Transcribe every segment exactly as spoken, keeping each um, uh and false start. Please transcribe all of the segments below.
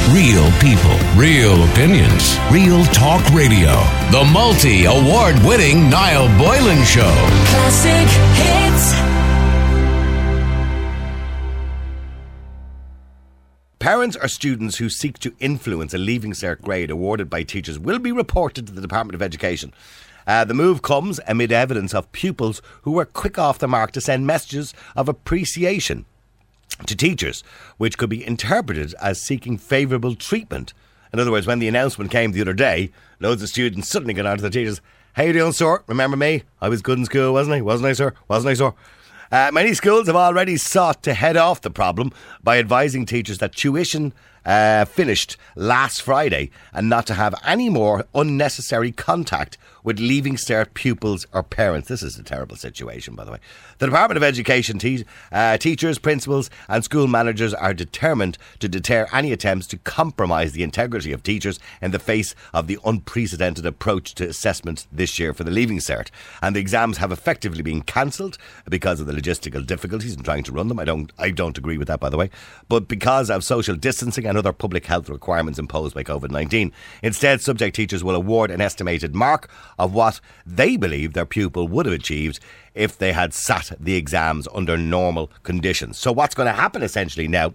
Real people, real opinions, real talk radio. The multi-award-winning Niall Boylan Show. Classic hits. Parents or students who seek to influence a Leaving Cert grade awarded by teachers will be reported to the Department of Education. Uh, the move comes amid evidence of pupils who were quick off the mark to send messages of appreciation to teachers, which could be interpreted as seeking favourable treatment. In other words, when the announcement came the other day, loads of students suddenly got on to the teachers. How you doing, sir? Remember me? I was good in school, wasn't I? Wasn't I, sir? Wasn't I, sir? Uh, many schools have already sought to head off the problem by advising teachers that tuition uh, finished last Friday and not to have any more unnecessary contact with Leaving Cert pupils or parents. This is a terrible situation, by the way. The Department of Education, te- uh, teachers, principals and school managers are determined to deter any attempts to compromise the integrity of teachers in the face of the unprecedented approach to assessment this year for the Leaving Cert. And the exams have effectively been cancelled because of the logistical difficulties in trying to run them. I don't, I don't agree with that, by the way. But because of social distancing and other public health requirements imposed by COVID nineteen. Instead, subject teachers will award an estimated mark of what they believe their pupil would have achieved if they had sat the exams under normal conditions. So what's going to happen essentially now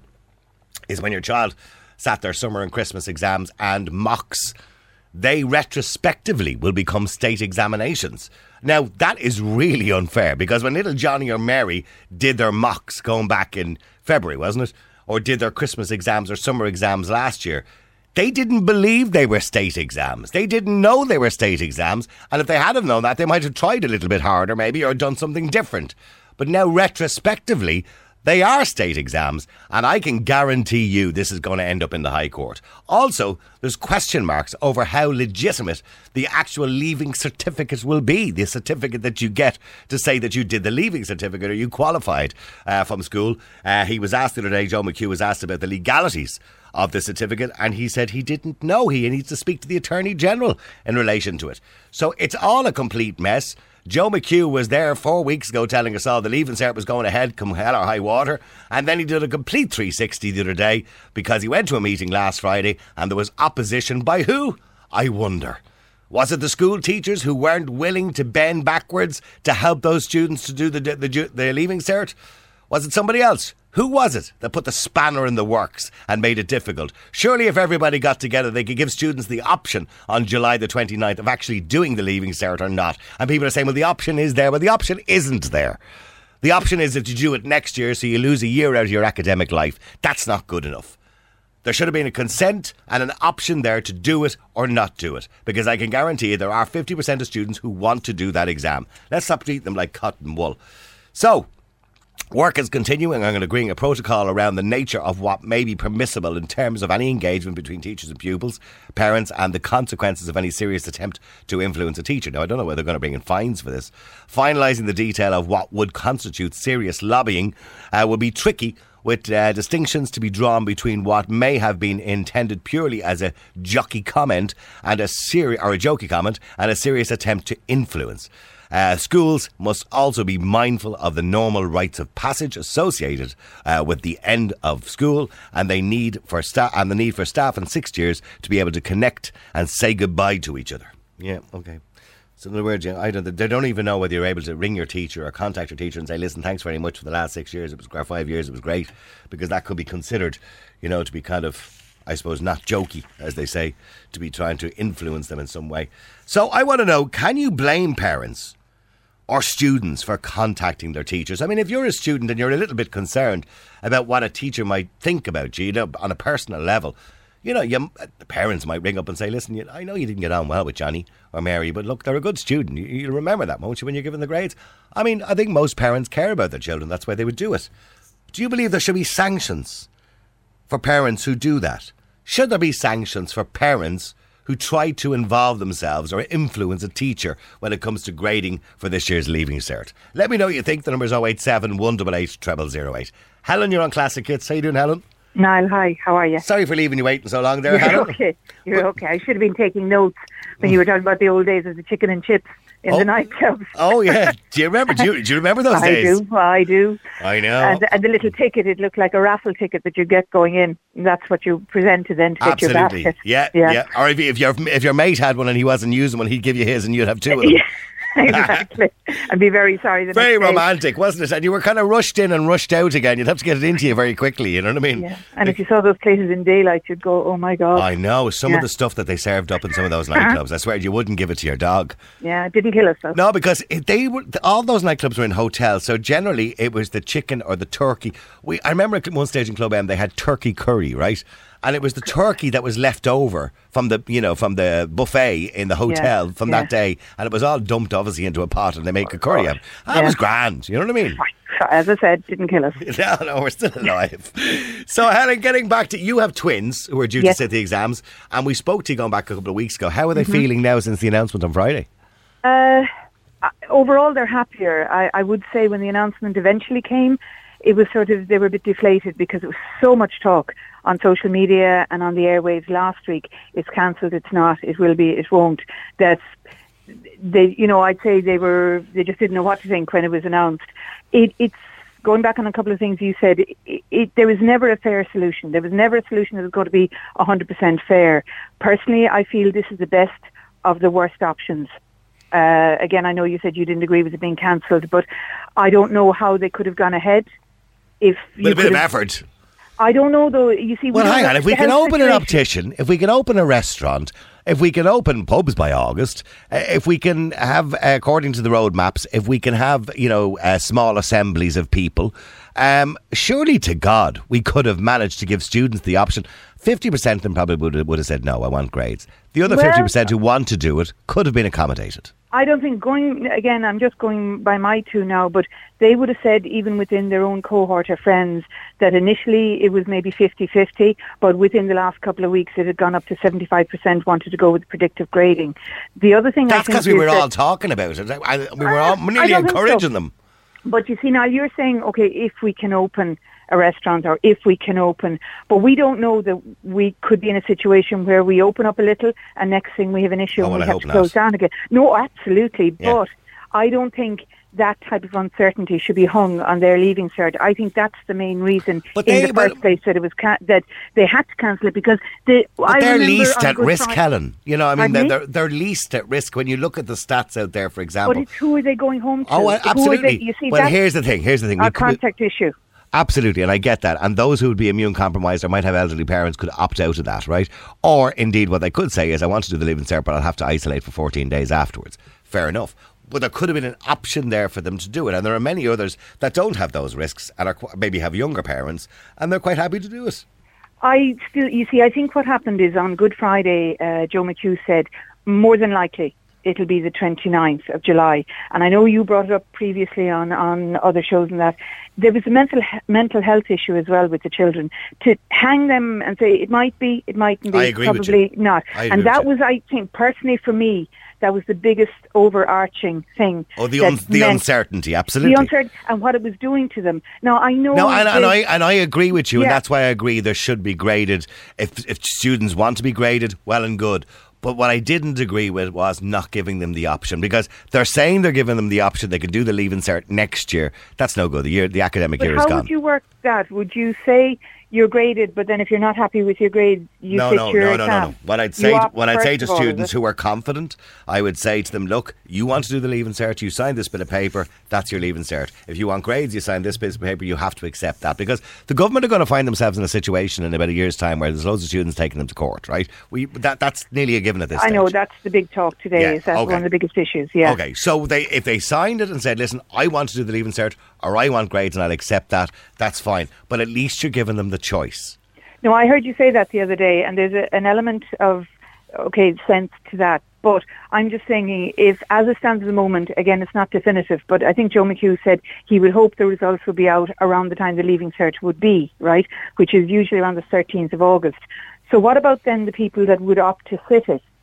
is when your child sat their summer and Christmas exams and mocks, they retrospectively will become state examinations. Now, that is really unfair, because when little Johnny or Mary did their mocks going back in February, wasn't it? Or did their Christmas exams or summer exams last year, they didn't believe they were state exams. They didn't know they were state exams. And if they had have known that, they might have tried a little bit harder maybe, or done something different. But now retrospectively, they are state exams, and I can guarantee you this is going to end up in the High Court. Also, there's question marks over how legitimate the actual leaving certificate will be, the certificate that you get to say that you did the leaving certificate or you qualified uh, from school. Uh, he was asked the other day, Joe McHugh was asked about the legalities of the certificate, and he said he didn't know. He needs to speak to the Attorney General in relation to it. So it's all a complete mess. Joe McHugh was there four weeks ago telling us all the Leaving Cert was going ahead come hell or high water, and then he did a complete three sixty the other day because he went to a meeting last Friday and there was opposition by who? I wonder. Was it the school teachers who weren't willing to bend backwards to help those students to do the, the, the, the Leaving Cert? Was it somebody else? Who was it that put the spanner in the works and made it difficult? Surely if everybody got together, they could give students the option on July the twenty-ninth of actually doing the Leaving Cert or not. And people are saying, well, the option is there. Well, the option isn't there. The option is that you do it next year, so you lose a year out of your academic life. That's not good enough. There should have been a consent and an option there to do it or not do it. Because I can guarantee you there are fifty percent of students who want to do that exam. Let's stop treating them like cotton wool. So, work is continuing on agreeing a protocol around the nature of what may be permissible in terms of any engagement between teachers and pupils, parents, and the consequences of any serious attempt to influence a teacher. Now, I don't know whether they're going to bring in fines for this. Finalising the detail of what would constitute serious lobbying uh, will be tricky, with uh, distinctions to be drawn between what may have been intended purely as a jockey comment and a seri- or a jokey comment and a serious attempt to influence. Uh, schools must also be mindful of the normal rites of passage associated uh, with the end of school, and they need for staff and the need for staff in sixth years to be able to connect and say goodbye to each other. Yeah, okay. So in other words, I don't, they don't even know whether you're able to ring your teacher or contact your teacher and say, listen, thanks very much for the last six years. It was or five years. It was great, because that could be considered, you know, to be kind of, I suppose, not jokey, as they say, to be trying to influence them in some way. So I want to know, can you blame parents or students for contacting their teachers? I mean, if you're a student and you're a little bit concerned about what a teacher might think about you, you know, on a personal level, you know, you, the parents might ring up and say, listen, you, I know you didn't get on well with Johnny or Mary, but look, they're a good student. You, you'll remember that, won't you, when you're given the grades? I mean, I think most parents care about their children. That's why they would do it. Do you believe there should be sanctions for parents who do that? Should there be sanctions for parents who try to involve themselves or influence a teacher when it comes to grading for this year's Leaving Cert? Let me know what you think. The number is oh eight seven, one eight eight, zero zero zero eight. Helen, you're on Classic Hits. How you doing, Helen? Niall, hi. How are you? Sorry for leaving you waiting so long there, You're Helen. okay. You're okay. I should have been taking notes when you were talking about the old days of the chicken and chips. in Oh. the nightclubs. Oh yeah. Do you remember? Do you, do you remember those I days? do, I do. I know. And, and the little ticket, it looked like a raffle ticket that you get going in. And that's what you presented then to get your Absolutely. basket. Yeah, yeah. Or if, if your if your mate had one and he wasn't using one, he'd give you his and you'd have two of them. Yeah, exactly. And be very sorry. The Very next day. romantic, wasn't it? And you were kind of rushed in and rushed out again. You'd have to get it into you very quickly, you know what I mean? Yeah. And if you saw those places in daylight, you'd go, oh my God. I know. Some of Yeah. the stuff that they served up in some of those nightclubs, I swear you wouldn't give it to your dog. Yeah, it didn't kill us though. No, because it- they were all those nightclubs were in hotels, so generally it was the chicken or the turkey. We I remember at one stage in Club M they had turkey curry, right? And it was the turkey that was left over from the you know from the buffet in the hotel Yeah, from yeah. that day, and it was all dumped obviously into a pot, and they make a curry of it. That Yeah. was grand, you know what I mean? As I said, didn't kill us. No, no, we're still alive. So, Helen, getting back to you, have twins who are due Yes. to sit the exams, and we spoke to you going back a couple of weeks ago. How are they Mm-hmm. feeling now since the announcement on Friday? Uh, overall, they're happier. I, I would say when the announcement eventually came, it was sort of, they were a bit deflated because it was so much talk on social media and on the airwaves last week. It's cancelled, it's not, it will be, it won't. That's, they, you know, I'd say they were, they just didn't know what to think when it was announced. It, it's, going back on a couple of things you said, it, it, there was never a fair solution. There was never a solution that was going to be one hundred percent fair. Personally, I feel this is the best of the worst options. Uh, again, I know you said you didn't agree with it being cancelled, but I don't know how they could have gone ahead if you With a bit of could have- effort. I don't know though. You see, we Well, don't hang know on. If the we can health open an situation. optician, if we can open a restaurant, if we can open pubs by August, uh, if we can have, uh, according to the roadmaps, if we can have, you know, uh, small assemblies of people, um, surely to God we could have managed to give students the option. fifty percent of them probably would have, would have said, no, I want grades. The other Well- fifty percent who want to do it could have been accommodated. I don't think going, again, I'm just going by my two now, but they would have said, even within their own cohort of friends, that initially it was maybe fifty-fifty, but within the last couple of weeks it had gone up to seventy-five percent wanted to go with predictive grading. The other thing I That's think because we is were that- all talking about it. I, we were all I nearly don't think so. encouraging them. But you see, now you're saying, okay, if we can open a restaurant or if we can open, but we don't know that we could be in a situation where we open up a little and next thing we have an issue Oh, and well, we I have hope to not. close down again. No, absolutely. Yeah. But I don't think that type of uncertainty should be hung on their leaving cert. I think that's the main reason But in they- the first but- place that it was ca- that they had to cancel it because they. But I they're remember least on at Good risk, Friday- Helen. You know, I mean, Pardon they're, me? they're they're least at risk when you look at the stats out there, for example. But it's who are they going home to? Oh, Who are absolutely. they- you see, well, that's here's the thing. Here's the thing. our We could- contact issue. Absolutely, and I get that. And those who would be immune compromised or might have elderly parents could opt out of that, right? Or indeed, what they could say is, I want to do the leaving cert, but I'll have to isolate for fourteen days afterwards. Fair enough. But there could have been an option there for them to do it. And there are many others that don't have those risks and are qu- maybe have younger parents, and they're quite happy to do it. I still, you see, I think what happened is on Good Friday, uh, Joe McHugh said, more than likely it'll be the twenty-ninth of July. And I know you brought it up previously on, on other shows and that. There was a mental he- mental health issue as well with the children. To hang them and say it might be, it mightn't be, I agree with probably you. not. I agree And with that you. was, I think, personally for me, that was the biggest overarching thing. Oh, the, that un- the meant- uncertainty, absolutely. The uncertainty and what it was doing to them. Now, I know... No, and, and the- I and I agree with you, and Yeah. that's why I agree there should be graded. If if students want to be graded, well and good. But what I didn't agree with was not giving them the option, because they're saying they're giving them the option they can do the leaving cert next year. That's no good. The year, the academic But year how is gone. would you work that? Would you say you're graded, but then if you're not happy with your grade, you no, sit no, your no, no, no, exam? no. What I'd You say, opt what I'd say first to of all, is students it? who are confident, I would say to them, look, you want to do the leaving cert, you sign this bit of paper, that's your leaving cert. If you want grades, you sign this bit of paper, you have to accept that, because the government are going to find themselves in a situation in about a year's time where there's loads of students taking them to court, right? We that that's nearly a given at this I stage. know that's the big talk today. Yeah, Is that okay. one of the biggest issues? Yeah. Okay, so they if they signed it and said, listen, I want to do the leaving cert, or I want grades and I'll accept that, that's fine. But at least you're giving them the choice. No, I heard you say that the other day, and there's a, an element of okay sense to that. But I'm just saying, if as it stands at the moment, again, it's not definitive. But I think Joe McHugh said he would hope the results will be out around the time the leaving cert would be, right, which is usually around the thirteenth of August. So what about then the people that would opt to sit it?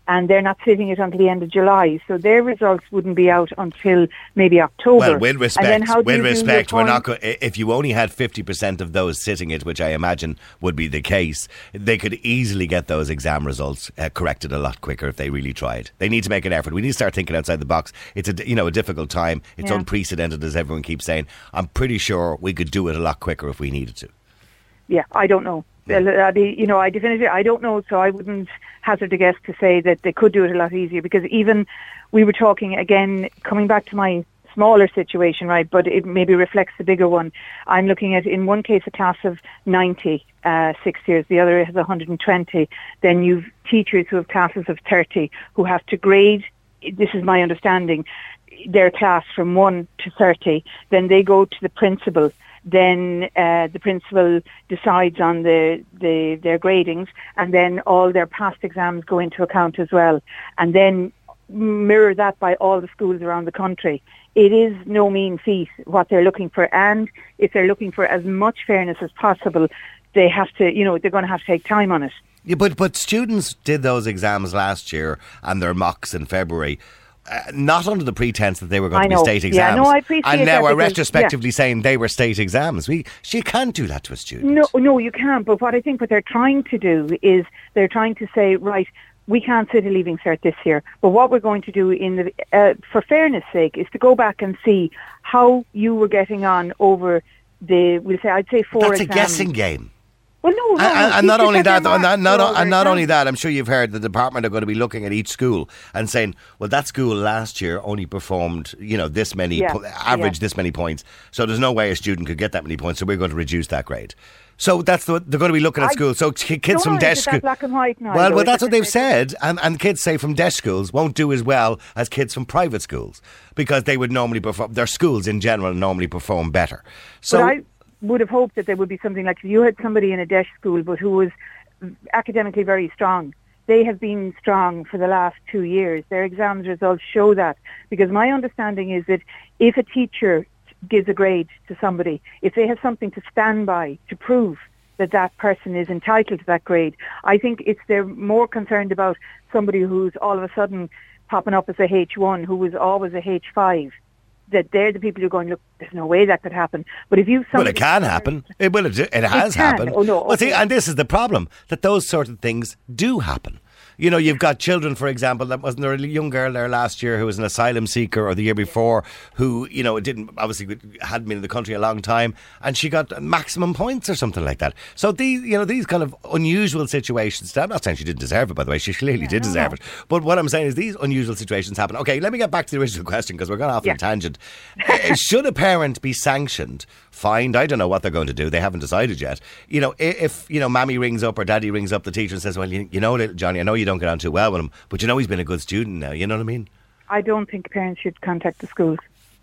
and they're not sitting it until the end of July. So their results wouldn't be out until maybe October. Well, with respect, and then how do with you do respect, your we're not. point? Go- if you only had fifty percent of those sitting it, which I imagine would be the case, they could easily get those exam results uh, corrected a lot quicker if they really tried. They need to make an effort. We need to start thinking outside the box. It's a you know a difficult time. It's Yeah. unprecedented, as everyone keeps saying. I'm pretty sure we could do it a lot quicker if we needed to. Yeah, I don't know. Well, uh, the- you know, I definitively, I don't know, so I wouldn't hazard a guess to say that they could do it a lot easier, because even we were talking, again, coming back to my smaller situation, right, but it maybe reflects the bigger one. I'm looking at, in one case, a class of ninety, uh, six years, the other has one hundred twenty. Then you've teachers who have classes of thirty who have to grade, this is my understanding, their class from one to thirty. Then they go to the principal. Then uh, the principal decides on the, the their gradings, and then all their past exams go into account as well. And then mirror that by all the schools around the country. It is no mean feat what they're looking for, and if they're looking for as much fairness as possible, they have to, you know, they're going to have to take time on it. Yeah, but but students did those exams last year and their mocks in February. Uh, not under the pretense that they were going I to be know. state Yeah, exams. no, I appreciate and now that we're because- retrospectively saying they were state exams. We, she can't do that to a student. No, no, you can't. But what I think what they're trying to do is they're trying to say, right, we can't sit a leaving cert this year, but what we're going to do, in the uh, for fairness' sake, is to go back and see how you were getting on over the, we'll say, I'd say four That's exams. a guessing game. Well, no, no, And, no. and, and not teachers only have their that, and marks not, for all and their not only exams. that, I'm sure you've heard the department are going to be looking at each school and saying, well, that school last year only performed, you know, this many, Yeah, po- average yeah. this many points. So there's no way a student could get that many points. So we're going to reduce that grade. So that's the, they're going to be looking at I schools. So ki- kids don't from know, desk is it that schools. black and white now, Well, though? well, Is that's it what they've that- said, and and kids say from desk schools won't do as well as kids from private schools because they would normally perform. Their schools in general normally perform better. So but I would have hoped that there would be something like, if you had somebody in a deaf school but who was academically very strong, they have been strong for the last two years. Their exams results show that, because my understanding is that if a teacher gives a grade to somebody, if they have something to stand by to prove that that person is entitled to that grade, I think it's they're more concerned about somebody who's all of a sudden popping up as a H one who was always a H five. That they're the people who are going, look, there's no way that could happen. But if you Well, somebody it can happen. It will. It, it has can. happened. Oh, no, Well, see, okay. and this is the problem, that those sort of things do happen. You know, you've got children, for example, that wasn't there a young girl there last year who was an asylum seeker, or the year before, who, you know, didn't, obviously hadn't been in the country a long time, and she got maximum points or something like that. So these, you know, these kind of unusual situations, I'm not saying she didn't deserve it, by the way, she clearly did no, deserve no. it. But what I'm saying is these unusual situations happen. Okay, let me get back to the original question, because we're going off on Yeah. a tangent. Uh, Should a parent be sanctioned, fined? I don't know what they're going to do. They haven't decided yet. You know, i- if, you know, mammy rings up or daddy rings up the teacher and says, well, you, you know, little Johnny, I know you don't get on too well with him, but you know he's been a good student now. You know what I mean? I don't think parents should contact the schools.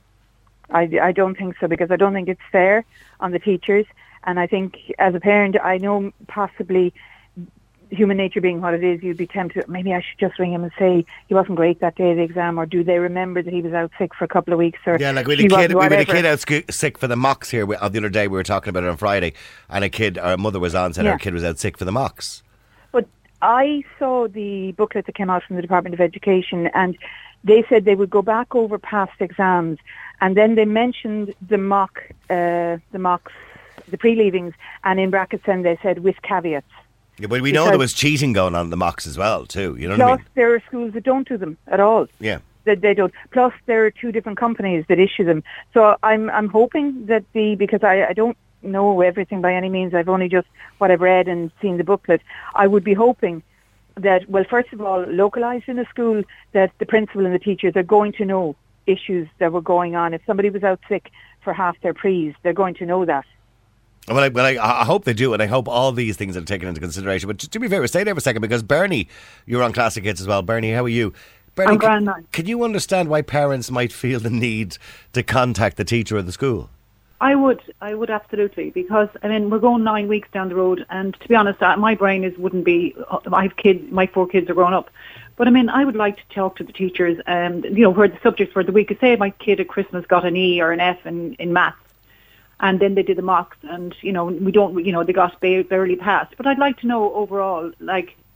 I, I don't think so, because I don't think it's fair on the teachers. And I think as a parent, I know possibly human nature being what it is, you'd be tempted, maybe I should just ring him and say he wasn't great that day of the exam, or do they remember that he was out sick for a couple of weeks? Or Yeah, like we he had a wasn't kid, we had a whatever. kid out sc- sick for the mocks here. We, uh, the other day we were talking about it on Friday, and a kid, our mother was on, said Yeah. her kid was out sick for the mocks. But I saw the booklet that came out from the Department of Education, and they said they would go back over past exams, and then they mentioned the mock, uh, the mocks, the pre-leavings, and in brackets then they said with caveats. Yeah, but we know Because- there was cheating going on in the mocks as well, too. You know what I Plus, mean? there are schools that don't do them at all. Yeah. That they don't. Plus, there are two different companies that issue them. So I'm I'm hoping that the, because I, I don't know everything by any means. I've only just what I've read and seen the booklet. I would be hoping that, well, first of all, localised in a school, that the principal and the teachers are going to know issues that were going on. If somebody was out sick for half their prees, they're going to know that. Well, I, well I, I hope they do, and I hope all these things are taken into consideration. But to, to be fair, stay there for a second, because Bernie, you're on Classic Hits as well. Bernie, how are you? Bernie, I'm grand, can, man. can you understand why parents might feel the need to contact the teacher of the school? I would, I would absolutely, because I mean we're going nine weeks down the road, and to be honest, uh, my brain is wouldn't be. I have kids, my four kids are grown up, but I mean I would like to talk to the teachers, um, you know, where the subjects were the week. Say my kid at Christmas got an E or an F in in maths, and then they did the mocks, and you know we don't, you know, they got ba- barely passed. But I'd like to know overall, like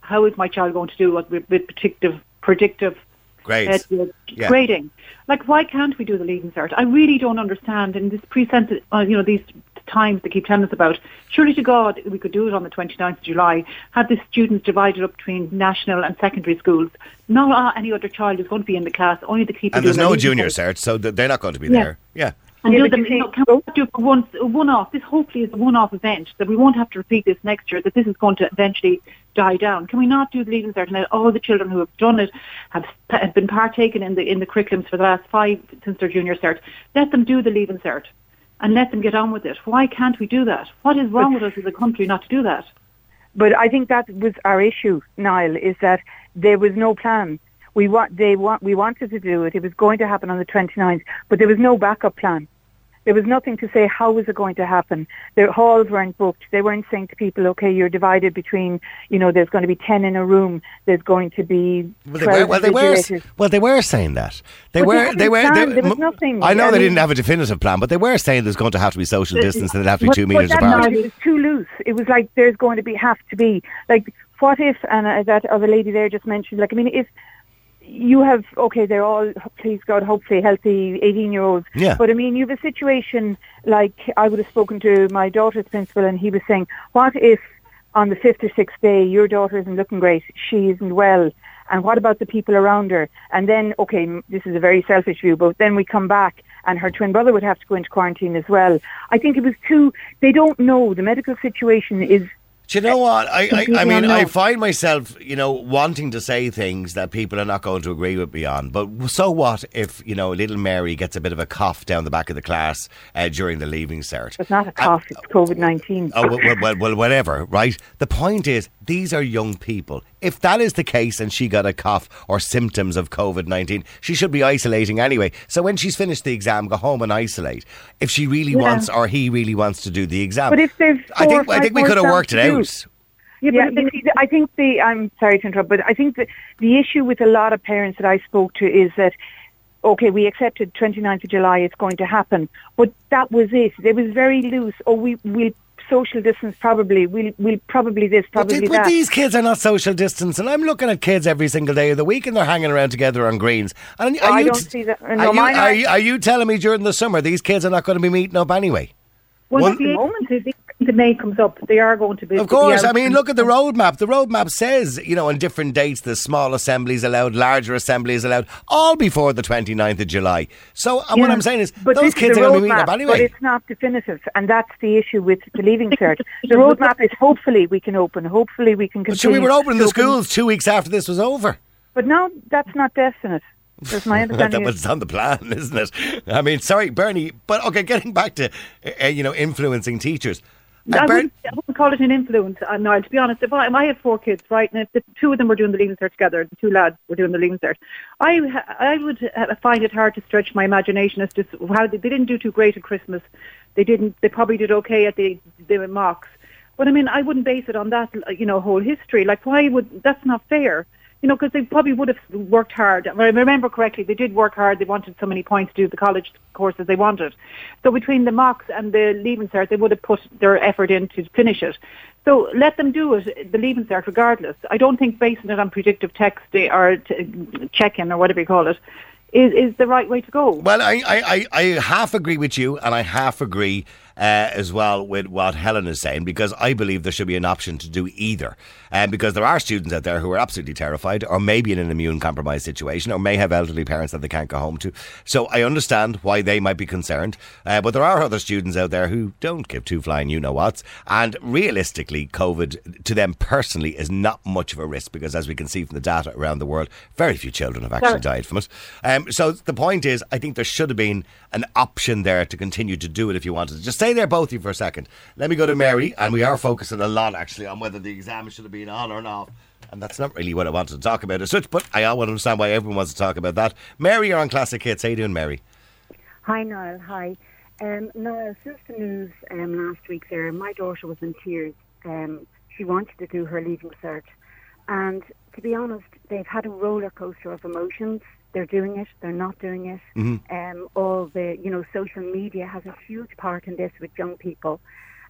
how is my child going to do with, with predictive, predictive Grades. uh, Yeah. grading? Like, why can't we do the Leaving Cert? I really don't understand. In this pre-sent, uh, you know, these times they keep telling us about, surely to God we could do it on the twenty-ninth of July, have the students divided up between national and secondary schools. Not uh, any other child is going to be in the class, only the people And doing there's their no Leaving junior Cert. cert, so th- they're not going to be Yeah. there. Yeah. And Yeah, do but them, you you know, see- can we do it for one, a one-off? This hopefully is a one-off event, that we won't have to repeat this next year, that this is going to eventually die down. Can we not do the Leaving Cert and let all the children who have done it, have, have been partaken in the in the curriculums for the last five since their junior cert, let them do the Leaving Cert and let them get on with it? Why can't we do that? What is wrong with us as a country not to do that? But I think that was our issue, Niall, is that there was no plan. We want, they want, we wanted to do it. It was going to happen on the twenty-ninth, but there was no backup plan. There was nothing to say how was it going to happen. The halls weren't booked. They weren't saying to people, okay, you're divided between, you know, there's going to be ten in a room. There's going to be Well, they twelve were, well, they were, invigilators. well, they were saying that. They But they were, hadn't they were. planned. They, There was m- nothing. I know I they mean- didn't have a definitive plan, but they were saying there's going to have to be social distance and it'll have to be But- two but metres that apart. night it was too loose. It was like there's going to be have to be like what if, and uh, that other lady there just mentioned, like I mean, if you have okay, they're all please God, hopefully healthy eighteen year olds. Yeah. But I mean, you have a situation like I would have spoken to my daughter's principal, and he was saying, what if on the fifth or sixth day your daughter isn't looking great, she isn't well, and what about the people around her? And then, okay, m- this is a very selfish view, but then we come back and her twin brother would have to go into quarantine as well. I think it was too, they don't know. The medical situation is, Do you know what? I, I, I Completely mean, I unknown. find myself, you know, wanting to say things that people are not going to agree with me on. But so what if, you know, little Mary gets a bit of a cough down the back of the class uh, during the Leaving Cert? it's not a cough, it's COVID nineteen. Oh, well, well, well, well, whatever, right? The point is, these are young people. If that is the case and she got a cough or symptoms of COVID nineteen, she should be isolating anyway. So when she's finished the exam, go home and isolate. If she really Yeah. wants or he really wants to do the exam. But if there's I four think or I five think we more could have exams worked it to do. out. Yeah, Yeah, but you see, I think the, I'm sorry to interrupt, but I think the, the issue with a lot of parents that I spoke to is that, okay, we accepted twenty-ninth of July, it's going to happen, but that was it. It was very loose. Oh, we, we'll social distance probably, we'll, we'll probably this, But, probably th- that. but these kids are not social distance, and I'm looking at kids every single day of the week, and they're hanging around together on greens. And are I you don't t- see that. Are, No, you, mine are, are- you, are you telling me during the summer these kids are not going to be meeting up anyway? Well, One- at the moment the, the May comes up, they are going to be. Of course, be I out. mean, look at the roadmap. The roadmap says, you know, on different dates, there's small assemblies allowed, larger assemblies allowed, all before the twenty-ninth of July. So uh, what Yeah. I'm saying is, But those this kids is are the going to be meeting up roadmap, anyway. But it's not definitive, and that's the issue with the Leaving Cert. The roadmap is hopefully we can open, hopefully we can But continue. sure, we were opening to the open- schools two weeks after this was over. But now that's not definite. That's my understanding. That was on the plan, isn't it? I mean, sorry, Bernie, but okay, getting back to, uh, you know, influencing teachers. Uh, I, Bern- wouldn't, I wouldn't call it an influence, uh, Niall, to be honest. If I, I have four kids, right, and if the two of them were doing the Leaving Cert together, the two lads were doing the Leaving Cert, I, ha- I would uh, find it hard to stretch my imagination as to how they, they didn't do too great at Christmas. They didn't. They probably did okay at the, the mocks. But I mean, I wouldn't base it on that, you know, whole history. Like, why would, that's not fair. You know, because they probably would have worked hard. If I remember correctly, they did work hard. They wanted so many points to do the college courses they wanted. So between the mocks and the Leaving Cert, they would have put their effort in to finish it. So let them do it, the Leaving Cert, regardless. I don't think basing it on predictive text or t- check-in or whatever you call it is, is the right way to go. Well, I, I, I, I half agree with you, and I half agree uh, as well with what Helen is saying, because I believe there should be an option to do either. Um, because there are students out there who are absolutely terrified, or maybe in an immune compromised situation, or may have elderly parents that they can't go home to. So I understand why they might be concerned. Uh, but there are other students out there who don't give two flying you know whats. And realistically, COVID to them personally is not much of a risk, because as we can see from the data around the world, very few children have actually Sorry. died from it. Um, so the point is, I think there should have been an option there to continue to do it if you wanted to. Just stay there, both of you, for a second. Let me go to Mary, and we are focusing a lot actually on whether the exam should have been on or not. And that's not really what I wanted to talk about as such, but I want to understand why everyone wants to talk about that. Mary, you're on Classic Hits. How you doing, Mary? Hi, Niall. Hi. Um, Niall, since the news um, last week there, my daughter was in tears. Um, she wanted to do her Leaving Cert. And to be honest, they've had a roller coaster of emotions. They're doing it, they're not doing it. Mm-hmm. Um, all the, you know, social media has a huge part in this with young people.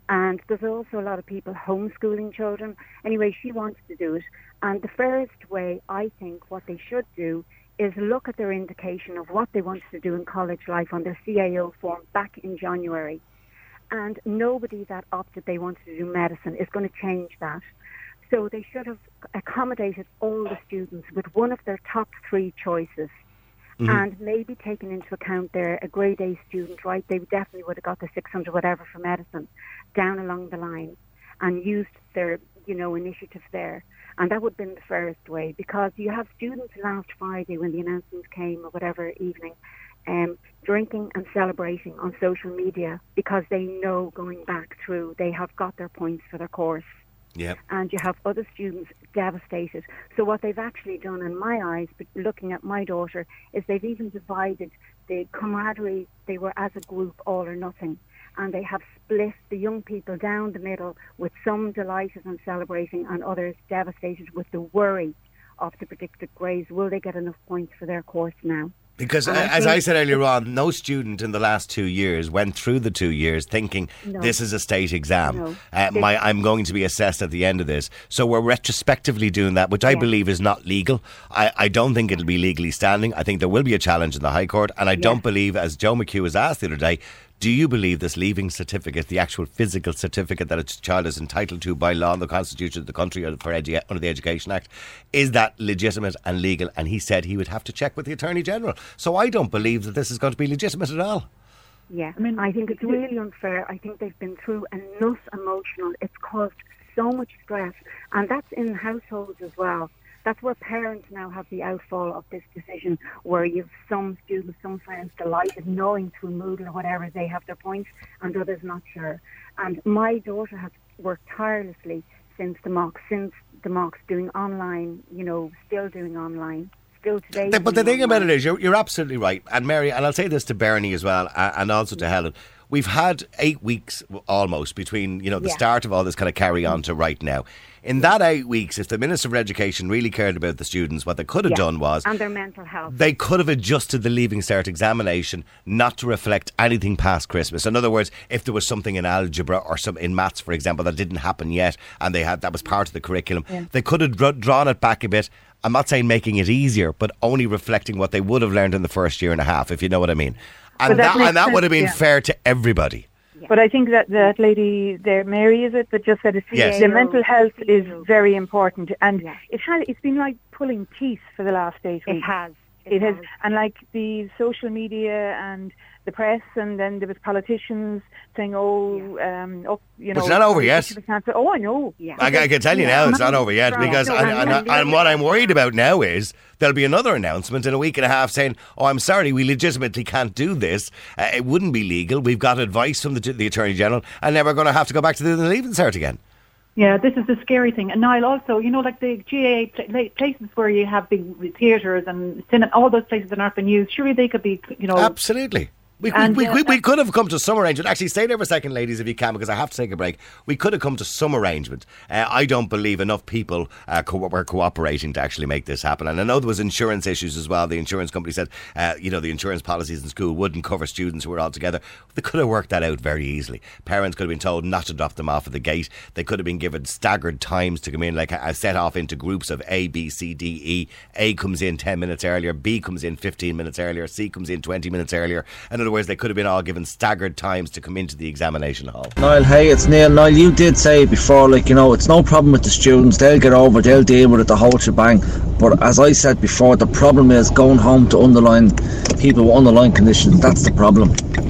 And there's also a lot of people homeschooling children. Anyway, she wants to do it. And the fairest way, I think, what they should do is look at their indication of what they want to do in college life on their C A O form back in January. And nobody that opted they wanted to do medicine is going to change that. So they should have accommodated all the students with one of their top three choices. Mm-hmm. And maybe taken into account they're a grade A student, right? They definitely would have got the six hundred whatever for medicine down along the line and used their, you know, initiatives there. And that would have been the fairest way, because you have students last Friday when the announcements came or whatever evening, um, drinking and celebrating on social media because they know going back through they have got their points for their course. Yep. And you have other students devastated. So what they've actually done, in my eyes, but looking at my daughter, is they've even divided the camaraderie. They were as a group, all or nothing. And they have split the young people down the middle, with some delighted and celebrating and others devastated with the worry of the predicted grades. Will they get enough points for their course now? Because, uh, as I said earlier on, no student in the last two years went through the two years thinking no. this is a state exam. No. Uh, my, I'm going to be assessed at the end of this. So we're retrospectively doing that, which I yeah. believe is not legal. I, I don't think it'll be legally standing. I think there will be a challenge in the High Court. And I yeah. don't believe, as Joe McHugh was asked the other day, do you believe this leaving certificate, the actual physical certificate that a child is entitled to by law in the Constitution of the country or for edu- under the Education Act, is that legitimate and legal? And he said he would have to check with the Attorney General. So I don't believe that this is going to be legitimate at all. Yeah, I mean, I think it's really unfair. I think they've been through enough emotional. It's caused so much stress. And that's in households as well. That's where parents now have the outfall of this decision, where you've some students, some friends delighted knowing through Moodle or whatever they have their points, and others not sure. And my daughter has worked tirelessly since the mocks, since the mocks, doing online, you know, still doing online. Still today. The, but the thing online. about it is, you're, you're absolutely right. And Mary, and I'll say this to Bernie as well, and also to Helen. We've had eight weeks almost between, you know, the yeah. start of all this kind of carry on to right now. In that eight weeks, if the Minister for Education really cared about the students, what they could have yeah. done was... And their mental health. They could have adjusted the Leaving Cert examination not to reflect anything past Christmas. In other words, if there was something in algebra or some in maths, for example, that didn't happen yet, and they had that was part of the curriculum, yeah. they could have dr- drawn it back a bit. I'm not saying making it easier, but only reflecting what they would have learned in the first year and a half, if you know what I mean. And that, that and that sense, would have been yeah. fair to everybody. Yeah. But I think that that lady there, Mary, is it, that just said it, yes. the mental health is very important. And yeah. it had, it's been like pulling teeth for the last eight weeks. It has. It, it has. has. And like the social media and the press, and then there was politicians saying, oh, yeah. um, oh you know. But it's not over yet. Oh, I know. Yeah. I, I can tell you now it's not over yet, because and, and, and, and what I'm worried about now is there'll be another announcement in a week and a half saying, oh, I'm sorry, we legitimately can't do this. Uh, it wouldn't be legal. We've got advice from the, the Attorney General, and now we're going to have to go back to the Leaving Cert again. Yeah, this is the scary thing. And Niall, also, you know, like the G A A pl- places where you have big theatres and cinema, all those places that aren't been used, surely they could be, you know... Absolutely. We, and, we, uh, we, we could have come to some arrangement. Actually, stay there for a second, ladies, if you can, because I have to take a break. We could have come to some arrangement. Uh, I don't believe enough people uh, co- were cooperating to actually make this happen. And I know there was insurance issues as well. The insurance company said, uh, you know, the insurance policies in school wouldn't cover students who were all together. They could have worked that out very easily. Parents could have been told not to drop them off at the gate. They could have been given staggered times to come in, like I set off into groups of A, B, C, D, E. A comes in ten minutes earlier, B comes in fifteen minutes earlier, C comes in twenty minutes earlier. In other words, they could have been all given staggered times to come into the examination hall. Niall, hey, it's Neil. Niall, you did say before, like, you know, it's no problem with the students. They'll get over, they'll deal with it, the whole shebang. But as I said before, the problem is going home to underlying people with underlying conditions. That's the problem.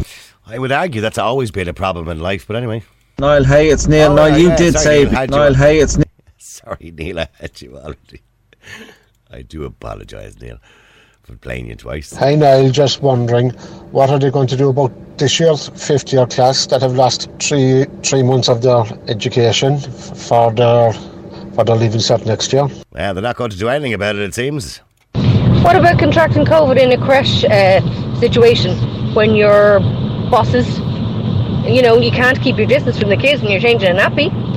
I would argue that's always been a problem in life, but anyway. Niall, hey, it's Neil. Oh, Niall, yeah, you yeah, did sorry, say... Neil, Niall, hey, it's Neil. Sorry, Neil, I had you already. I do apologise, Neil, for playing you twice. Hi Niall, just wondering, what are they going to do about this year's fifth year class that have lost three three months of their education f- for their for their Leaving Cert next year? Yeah, they're not going to do anything about it, it seems. What about contracting COVID in a creche uh, situation when your bosses, you know, you can't keep your distance from the kids and you're changing a nappy?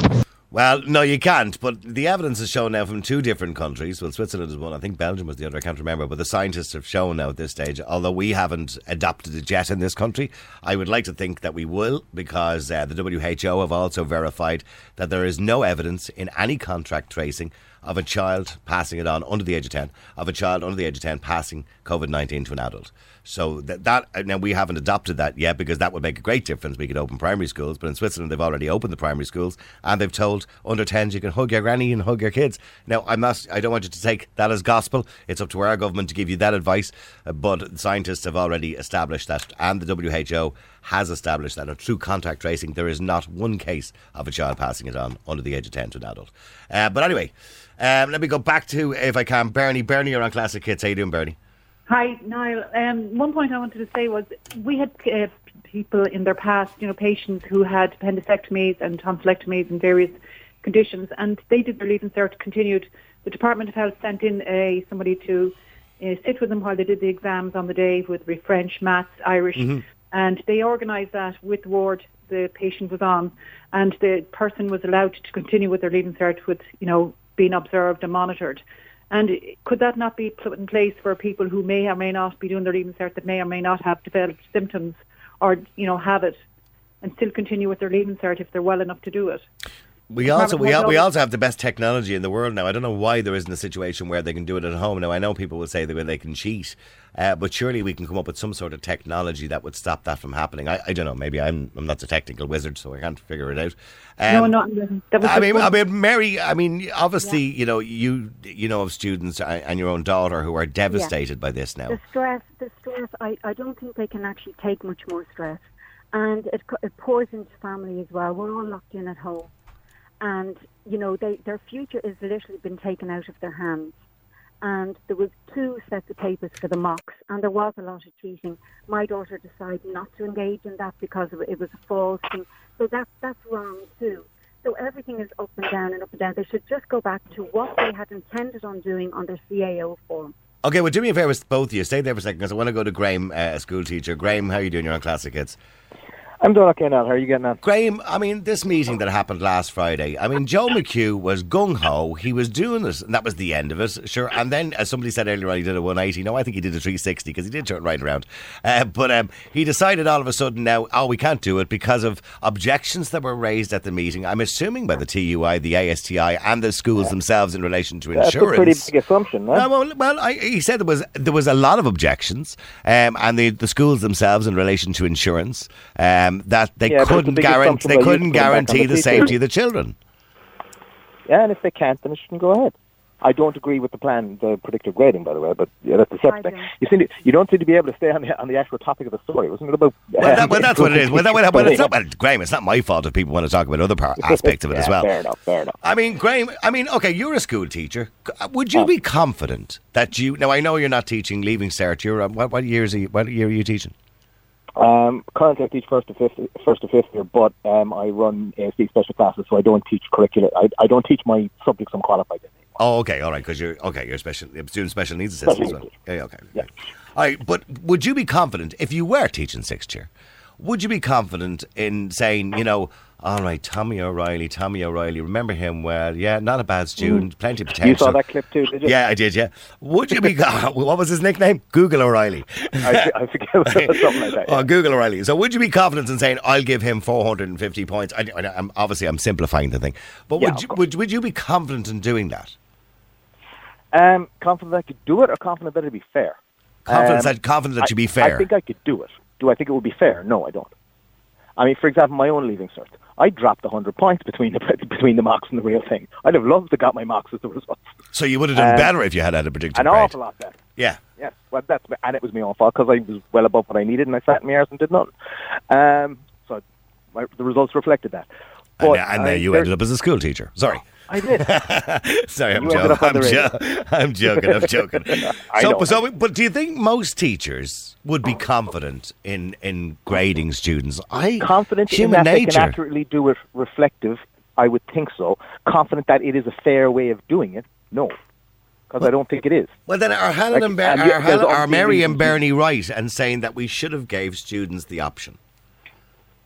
Well, no, you can't. But the evidence is shown now from two different countries. Well, Switzerland is one. I think Belgium was the other. I can't remember. But the scientists have shown now at this stage, although we haven't adopted it yet in this country, I would like to think that we will, because uh, the W H O have also verified that there is no evidence in any contract tracing of a child passing it on under the age of ten, of a child under the age of ten passing COVID nineteen to an adult. So that, that now we haven't adopted that yet, because that would make a great difference. We could open primary schools, but in Switzerland they've already opened the primary schools, and they've told under tens you can hug your granny and hug your kids. Now I'm not, I don't want you to take that as gospel. It's up to our government to give you that advice, uh, but scientists have already established that, and the W H O has established that through contact tracing there is not one case of a child passing it on under the age of ten to an adult. Uh, but anyway, um, let me go back to, if I can, Bernie. Bernie, you're on Classic Hits. How you doing, Bernie? Hi, Niall. Um, one point I wanted to say was we had uh, people in their past, you know, patients who had appendectomies and tonsillectomies and various conditions, and they did their Leaving Cert continued. The Department of Health sent in a somebody to uh, sit with them while they did the exams on the day, with French, maths, Irish, mm-hmm. and they organised that with the ward the patient was on, and the person was allowed to continue with their Leaving Cert with, you know, being observed and monitored. And could that not be put in place for people who may or may not be doing their Leaving Cert, that may or may not have developed symptoms or, you know, have it, and still continue with their Leaving Cert if they're well enough to do it? We also we, ha- we also have the best technology in the world now. I don't know why there isn't a situation where they can do it at home. Now, I know people will say that they can cheat, uh, but surely we can come up with some sort of technology that would stop that from happening. I, I don't know. Maybe I'm I'm not a technical wizard, so I can't figure it out. no, Um, not. That was I mean, I mean, Mary. I mean, obviously, yeah. you know, you you know of students and your own daughter who are devastated yeah. by this now. The stress, the stress. I, I don't think they can actually take much more stress, and it it pours into family as well. We're all locked in at home. And, you know, they, their future has literally been taken out of their hands. And there was two sets of papers for the mocks, and there was a lot of cheating. My daughter decided not to engage in that because it was a false thing. So that, that's wrong too. So everything is up and down and up and down. They should just go back to what they had intended on doing on their C A O form. Okay, well, do me a favour, both of you. Stay there for a second, because I want to go to Graham, uh, a school teacher. Graham, how are you doing? You're on Classic Hits. I'm doing okay now. How are you getting on? Graham, I mean, this meeting that happened last Friday, I mean, Joe McHugh was gung-ho. He was doing it, and that was the end of it, sure. And then, as somebody said earlier on, he did a one eighty. No, I think he did a three sixty, because he did turn right around. Uh, but um, he decided all of a sudden now, oh, we can't do it because of objections that were raised at the meeting. I'm assuming by the T U I, the A S T I, and the schools yeah. themselves in relation to That's insurance. That's a pretty big assumption, no? Uh, well, well I, he said there was there was a lot of objections, um, and the, the schools themselves in relation to insurance, um, that they yeah, couldn't guarantee they couldn't guarantee the, the safety of the children. Yeah, and if they can't, then it shouldn't go ahead. I don't agree with the plan, the predictive grading, by the way, but yeah, that's a separate thing. You seem to, you don't seem to be able to stay on the on the actual topic of the story. Wasn't it about? Well, that, well that's what it is. Well, that, well, well, it's not, well, Graham, it's not my fault if people want to talk about other par- aspects of it yeah, as well. Fair enough, fair enough. I mean, Graham, I mean, okay, you're a school teacher. Would you oh. be confident that you? Now, I know you're not teaching Leaving Cert. You're um, what, what years? Are you, what year are you teaching? Um, currently, I teach first to fifth, first to fifth year, but um, I run A S D special classes, so I don't teach curriculum. I, I don't teach my subjects I'm qualified in. Oh, okay, all right, because you're okay. You're special, you're doing special needs assessment as well. Yeah, okay. Yeah. All right, but would you be confident if you were teaching sixth year? Would you be confident in saying, you know, all right, Tommy O'Reilly, Tommy O'Reilly, remember him well? Yeah, not a bad student, mm. plenty of potential. You saw that clip too, did you? Yeah, I did. Yeah. Would you be? What was his nickname? Google O'Reilly. I, I forget something like that. Yeah. Oh, Google O'Reilly. So, would you be confident in saying, "I'll give him four hundred and fifty points"? I, I, I'm obviously I'm simplifying the thing, but yeah, would you, would would you be confident in doing that? Um, confident that I could do it, or confident that it'd be fair? Confident um, that confident that you'd be fair. I think I could do it. Do I think it would be fair? No, I don't. I mean, for example, my own Leaving Cert, I dropped one hundred points between the between the mocks and the real thing. I'd have loved to got my mocks as the results. So you would have done um, better if you had had a predicted An grade. awful lot better. Yeah. Yes. Well, that's and it was my own fault because I was well above what I needed and I sat in my arse and did nothing. Um, so my, the results reflected that. But and now you ended up as a school teacher. Sorry. I did. Sorry, I'm joking. I'm, jo- I'm joking. I'm joking. I so, know. so, but do you think most teachers would be confident in, in grading students? I confident human in that nature. They can accurately do it reflective. I would think so. Confident that it is a fair way of doing it? No, because I don't think it is. Well, then are Helen like, and, Ber- and are, Helen, are Mary and Bernie right and saying that we should have gave students the option?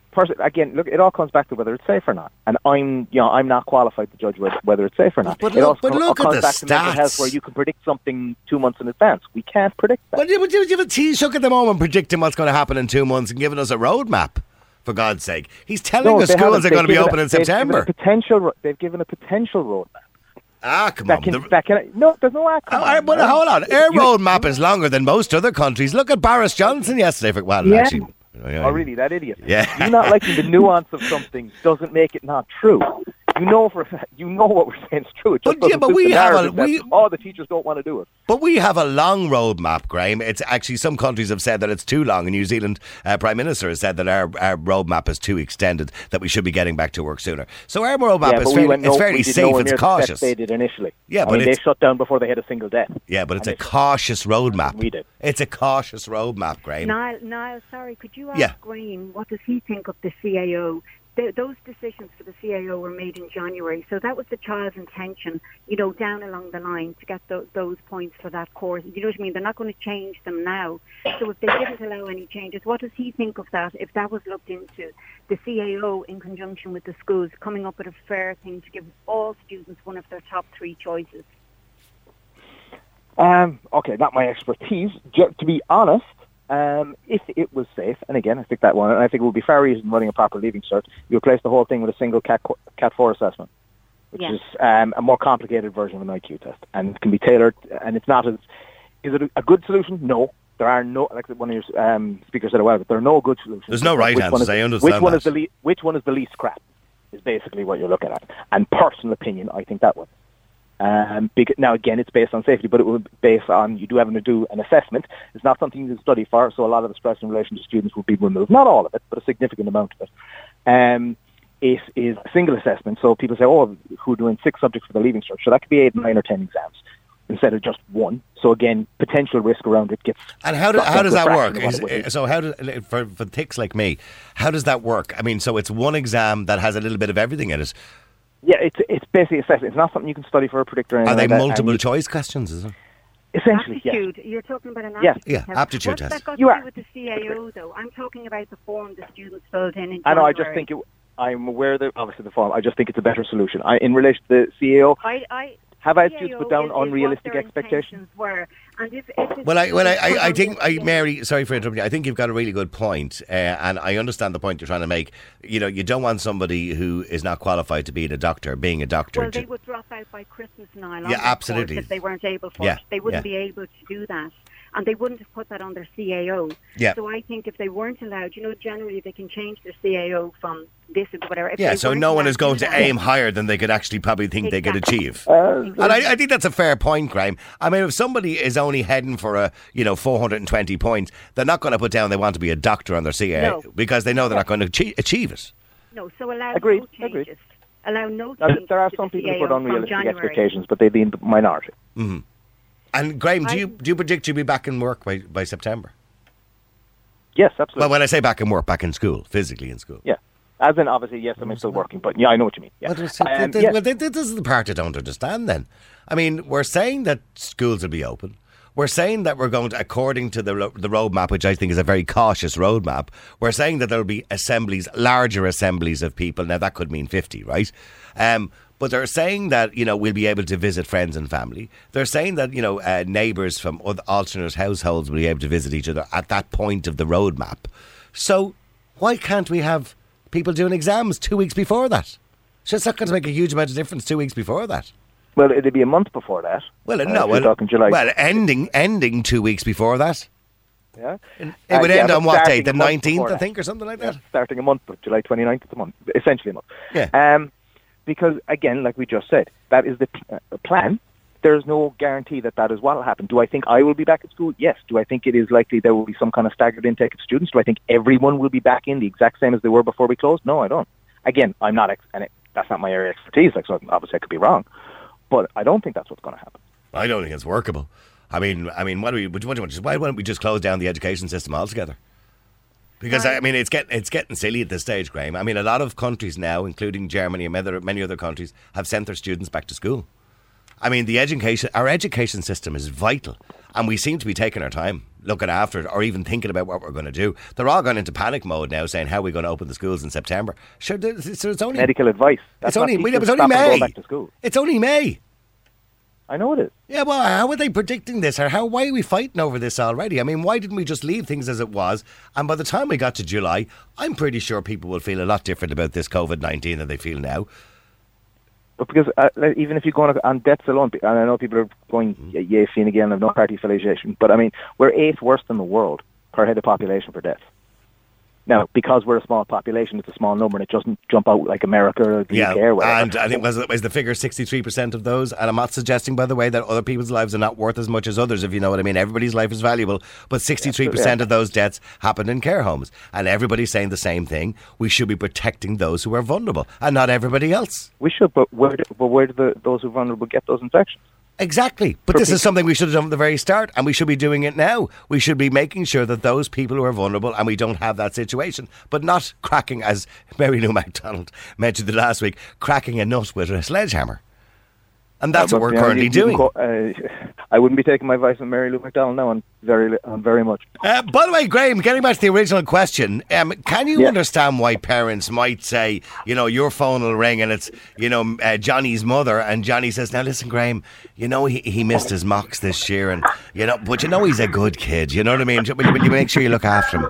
Pers- again, look, it all comes back to whether it's safe or not. And I'm, you know, I'm not qualified to judge whether, whether it's safe or not. But it look, also but com- look comes at the back to mental health, stats. where you can predict something two months in advance. We can't predict that. But you would you have a Taoiseach at the moment predicting what's going to happen in two months and giving us a roadmap, for God's sake. He's telling No, us they schools haven't. are going to They've be given open a- in they've given a September. potential. ro- They've given a potential roadmap. Ah, come That on. can, The- that can, no, there's no act. Oh, all right, but hold on. Our roadmap is longer than most other countries. Look at Boris Johnson yesterday. For, well, Yeah. actually. Oh, really? That idiot. Yeah. You not liking the nuance of something doesn't make it not true. You know, for you know what we're saying is true. It just But, yeah, doesn't but suit we the have a- narrative that, we- oh, the teachers don't want to do it. But we have a long roadmap, Graham. It's actually, some countries have said that it's too long. And New Zealand uh, Prime Minister has said that our, our roadmap is too extended, that we should be getting back to work sooner. So our roadmap yeah, is but we fairly, went it's no, fairly we did safe, nowhere it's near the steps cautious. they did initially. Yeah, I but mean, they it's- shut down before they had a single death. Yeah, but it's And a they- cautious roadmap. We did. It's a cautious roadmap, Graham. Niall, Niall, sorry, could you ask Yeah. Graham what does he think of the C A O? Th those decisions for the C A O were made in January, so that was the child's intention, you know, down along the line to get th those points for that course. You know what I mean? They're not going to change them now. So if they didn't allow any changes, what does he think of that? If that was looked into, the C A O in conjunction with the schools coming up with a fair thing to give all students one of their top three choices. Um, okay, not my expertise. Ju- to be honest, um, if it was safe, and again, I think that one, and I think it would be far easier than running a proper leaving cert, you replace the whole thing with a single Cat, Cat four assessment, which Yeah. is um, a more complicated version of an I Q test, and it can be tailored, and it's not as... Is it a, a good solution? No. There are no, like one of your um, speakers said a while ago, there are no good solutions. There's no right Which one answers, is- I understand Which one, that. is the le- which one is the least crap, is basically what you're looking at. And personal opinion, I think that one. Um, because, now, again, it's based on safety, but it will be based on, you do have to do an assessment. It's not something you can study for, so a lot of the stress in relation to students will be removed. Not all of it, but a significant amount of it. Um, it is a single assessment, so people say, oh, who are doing six subjects for the leaving cert, so that could be eight, nine or ten exams instead of just one. So again, potential risk around it gets... And how, do, dropped how down does to a that fraction work? of what Is, it would be. so how do, for, for ticks like me, how does that work? I mean, so it's one exam that has a little bit of everything in it. Yeah, it's it's basically assessment. It's not something you can study for a predictor. or Are anything they like that, and multiple you- choice questions, is it? Essentially, yes. Aptitude. You're talking about an Yeah. aptitude Yeah, test. aptitude What's test. that got You to are- do with the C A O, though? I'm talking about the form the students filled in in I know, I just January. think it... I'm aware that, obviously, the form. I just think it's a better solution. I, in relation to the C A O, I, I, have I C A students O put down is- is what unrealistic their expectations? intentions Were. And if, if it's- Well, I, well, I, if I, I it's- think, I, Mary, sorry for interrupting you. I think you've got a really good point, uh, and I understand the point you're trying to make. You know, you don't want somebody who is not qualified to be a doctor, being a doctor. Well, to- they would drop out by Christmas now. on Yeah, that course absolutely. If they weren't able for Yeah, it, they wouldn't yeah. be able to do that, and they wouldn't have put that on their C A O. Yeah. So I think if they weren't allowed, you know, generally they can change their C A O from this or whatever. If yeah, they so weren't no one allowed is going do to that- aim higher than they could actually probably think they could Exactly. achieve. Uh, And I, I think that's a fair point, Graham. I mean, if somebody is only heading for a, you know, four hundred twenty points, they're not going to put down they want to be a doctor on their C A No. because they know they're not going to achieve, achieve it. No, so allow Agreed, no changes. agreed. Allow no Now, changes. there are to some the people who C A O put from unrealistic January. expectations, but they've been the minority. And Graham, do I- you do you predict you'll be back in work by, by September? Yes, absolutely. Well, when I say back in work, back in school, physically in school. Yeah. As in, obviously, yes, I'm still working, but yeah, I know what you mean. Yeah. Well, this, Um, this- yes. well, this this is the part I don't understand then. I mean, we're saying that schools will be open. We're saying that we're going to, according to the ro- the roadmap, which I think is a very cautious roadmap, we're saying that there will be assemblies, larger assemblies of people. Now, that could mean fifty, right? Um, but they're saying that, you know, we'll be able to visit friends and family. They're saying that, you know, uh, neighbours from other alternate households will be able to visit each other at that point of the roadmap. So why can't we have people doing exams two weeks before that? So it's not going to make a huge amount of difference two weeks before that. Well, it'd be a month before that. Well, Uh, no, if well, you're talking July. well, ending ending two weeks before that. yeah. It Uh, would yeah, end but on what starting date? The a month nineteenth, before I that. think, or something like Yeah, that. starting a month, but July twenty-ninth is a month, essentially a month. Yeah. Um, because, again, like we just said, that is the p- uh, plan. There's no guarantee that that is what will happen. Do I think I will be back at school? Yes. Do I think it is likely there will be some kind of staggered intake of students? Do I think everyone will be back in the exact same as they were before we closed? No, I don't. Again, I'm not, ex- and it, that's not my area of expertise, like, so obviously I could be wrong. But I don't think that's what's going to happen. I don't think it's workable. I mean, I mean, what do we? What do you want to, why don't we just close down the education system altogether? Because I mean, it's getting it's getting silly at this stage, Graham. I mean, a lot of countries now, including Germany and many other, many other countries, have sent their students back to school. I mean, the education, our education system is vital, and we seem to be taking our time looking after it, or even thinking about what we're going to do. They're all going into panic mode now, saying how are we going to open the schools in September. Sure, so it's only medical advice. That's it's only, it was only May. Back to school. It's only May. I know it is. Yeah, well, how are they predicting this? Or how? Why are we fighting over this already? I mean, why didn't we just leave things as it was? And by the time we got to July, I'm pretty sure people will feel a lot different about this COVID nineteen than they feel now. But because uh, even if you go on, on deaths alone, and I know people are going, yeah, yeah, Fine Gael, have no party affiliation, but I mean, we're eighth worst in the world per head of population for deaths. Now, because we're a small population, it's a small number, and it doesn't jump out like America or the yeah, U K or whatever. And I think was was the figure sixty-three percent of those. And I'm not suggesting, by the way, that other people's lives are not worth as much as others, if you know what I mean. Everybody's life is valuable, but sixty-three percent yeah, of those deaths happened in care homes. And everybody's saying the same thing. We should be protecting those who are vulnerable, and not everybody else. We should, but where do, but where do the, those who are vulnerable get those infections? Exactly. But this is something we should have done from the very start, and we should be doing it now. We should be making sure that those people who are vulnerable, and we don't have that situation, but not cracking, as Mary Lou MacDonald mentioned it last week, cracking a nut with a sledgehammer. And that's yeah, what we're yeah, currently you, you doing. Co- uh, I wouldn't be taking my advice on Mary Lou MacDonald now, on very, on very much. Uh, by the way, Graham, getting back to the original question, um, can you yeah. understand why parents might say, you know, your phone will ring and it's, you know, uh, Johnny's mother, and Johnny says, now listen, Graham, you know, he, he missed his mocks this year, and, you know, but you know he's a good kid, you know what I mean? Will you, will you make sure you look after him?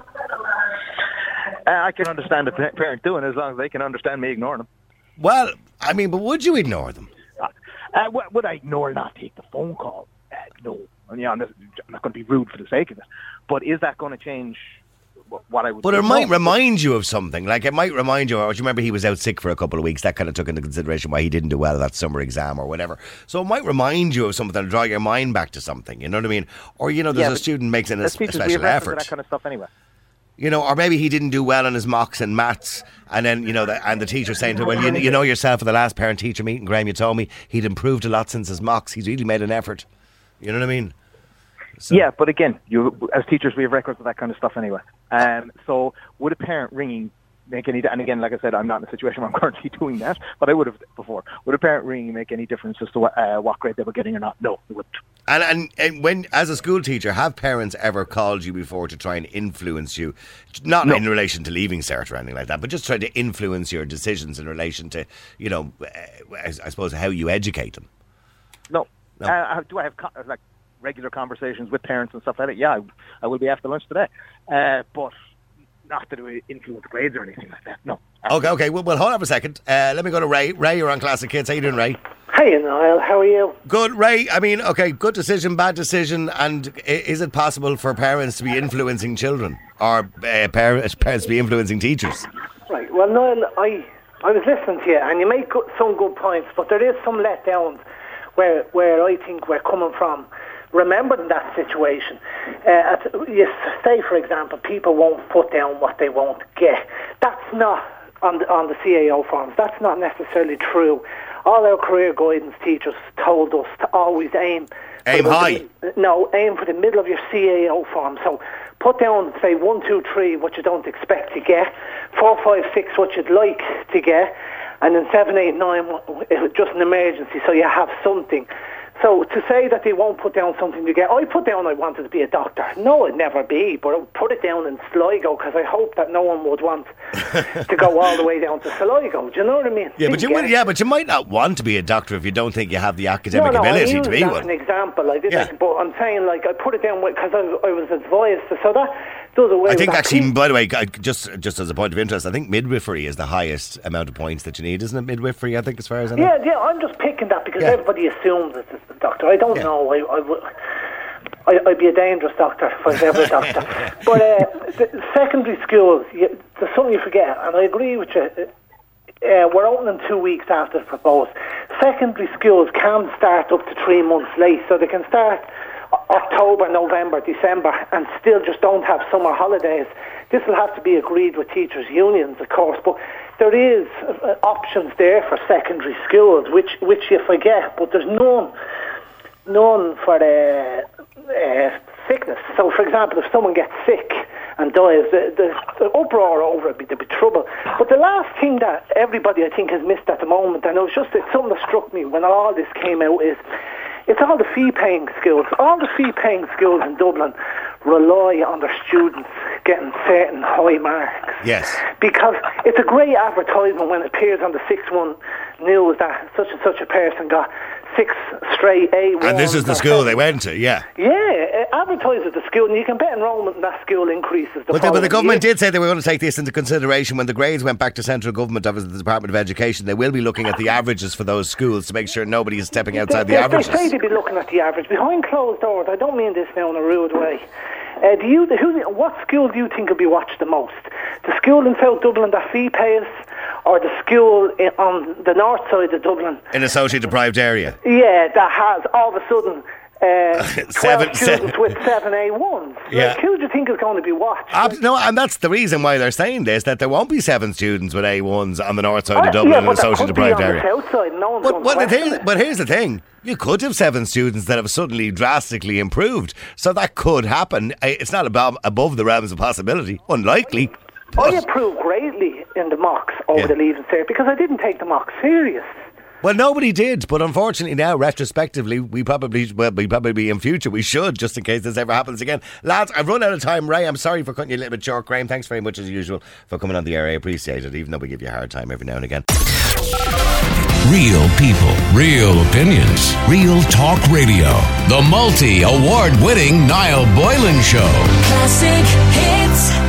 Uh, I can understand a parent doing it as long as they can understand me ignoring them. Well, I mean, but would you ignore them? Uh, would I ignore, not take the phone call? Uh, no. And, yeah, I'm, just, I'm not going to be rude for the sake of it. But is that going to change what I would But do? it might remind you of something. Like, it might remind you, or do you remember he was out sick for a couple of weeks? That kind of took into consideration why he didn't do well at that summer exam or whatever. So it might remind you of something and draw your mind back to something. You know what I mean? Or, you know, there's yeah, a student makes an, a, a special we have effort. That kind of stuff anyway. You know, or maybe he didn't do well on his mocks and maths, and then, you know, the, and the teacher saying to him, well, you, you know yourself, at the last parent-teacher meeting, Graham, you told me he'd improved a lot since his mocks. He's really made an effort. You know what I mean? So. Yeah, but again, you as teachers, we have records of that kind of stuff anyway. Um, so would a parent ringing make any, and again, like I said, I'm not in a situation where I'm currently doing that, but I would have before. Would a parent ringing make any difference as to what, uh, what grade they were getting or not? No, it wouldn't. And, and and when, as a school teacher, have parents ever called you before to try and influence you? Not no. in relation to leaving cert or anything like that, but just try to influence your decisions in relation to, you know, I, I suppose, how you educate them. No. no. Uh, do I have co- like regular conversations with parents and stuff like that? Yeah, I, I will be after lunch today. Uh, but not that it would influence grades or anything like that. No. Okay, okay. Well, well hold on a second. Uh, let me go to Ray. Ray, you're on Classic Kids. How you doing, Ray? Hey, Niall. How are you? Good, Ray. I mean, okay, good decision, bad decision. And is it possible for parents to be influencing children, or uh, parents parents to be influencing teachers? Right. Well, Niall, I I was listening to you, and you make some good points, but there is some letdowns where where I think we're coming from. Remembering that situation, uh, at, you say, for example, people won't put down what they won't get. That's not on the, on the C A O forms. That's not necessarily true. All our career guidance teachers told us to always aim aim high. The, no, aim for the middle of your C A O form. So put down, say, one, two, three, what you don't expect to get, four, five, six, what you'd like to get, and then seven, eight, nine, just an emergency, so you have something. So to say that they won't put down something to get, I put down I wanted to be a doctor. No, I'd never be, but I would put it down in Sligo because I hope that no one would want to go all the way down to Sligo. Do you know what I mean? Yeah, but you would, yeah, but you might not want to be a doctor if you don't think you have the academic no, no, ability I to be that one. An example, I did, yeah. like, but I'm saying like I put it down because I, I was advised to, so that does away. I think with actually, that. by the way, just just as a point of interest, I think midwifery is the highest amount of points that you need, isn't it? Midwifery, I think, as far as I know. Yeah, yeah. I'm just picking that because yeah. everybody assumes it's a doctor. I don't yeah. know. I, I would. I, I'd be a dangerous doctor if I was ever a doctor. But uh, the secondary schools, you, there's something you forget, and I agree with you. Uh, we're opening two weeks after the proposed. Secondary schools can start up to three months late, so they can start October, November, December, and still just don't have summer holidays. This will have to be agreed with teachers' unions, of course, but there is uh, options there for secondary schools, which which you forget, but there's none, none for uh, uh, sickness. So, for example, if someone gets sick and dies, the, the, the uproar over it, there'd be trouble. But the last thing that everybody, I think, has missed at the moment, and it was just it's something that struck me when all this came out, is It's all the fee-paying schools. All the fee-paying schools in Dublin rely on their students getting certain high marks. Yes. Because it's a great advertisement when it appears on the six one news that such and such a person got six straight A ones. And this is the school they went to, yeah. Yeah, it advertises the school, and you can bet enrolment in that school increases. The but, the, but the government year. did say they were going to take this into consideration when the grades went back to central government of the Department of Education. They will be looking at the averages for those schools to make sure nobody is stepping outside they, the they, averages. They say they'd be looking at the average. Behind closed doors, I don't mean this now in a rude way. Uh, do you, who, what school do you think will be watched the most? The school in South Dublin that fee pays, or the school in, on the north side of Dublin? In a socially deprived area? Yeah, that has all of a sudden uh, seven, twelve students seven. with seven A ones. Yeah. Like, who do you think is going to be watched? Uh, no, and that's the reason why they're saying this, that there won't be seven students with A ones on the north side Uh, of Dublin yeah, in but a that socially could be deprived on area. the south side. No one's But, going but, to the question thing, it. but here's the thing. You could have seven students that have suddenly drastically improved. So that could happen. Uh, It's not above, above the realms of possibility. Unlikely. I improved greatly in the mocks over Yeah. the Leaving Cert because I didn't take the mocks serious. Well, nobody did, but unfortunately now, retrospectively, we probably, well, we probably in future, we should, just in case this ever happens again. Lads, I've run out of time. Ray, I'm sorry for cutting you a little bit short. Graham, thanks very much as usual for coming on the air. I appreciate it, even though we give you a hard time every now and again. Real people, real opinions, real talk radio. The multi-award winning Niall Boylan Show. Classic hits.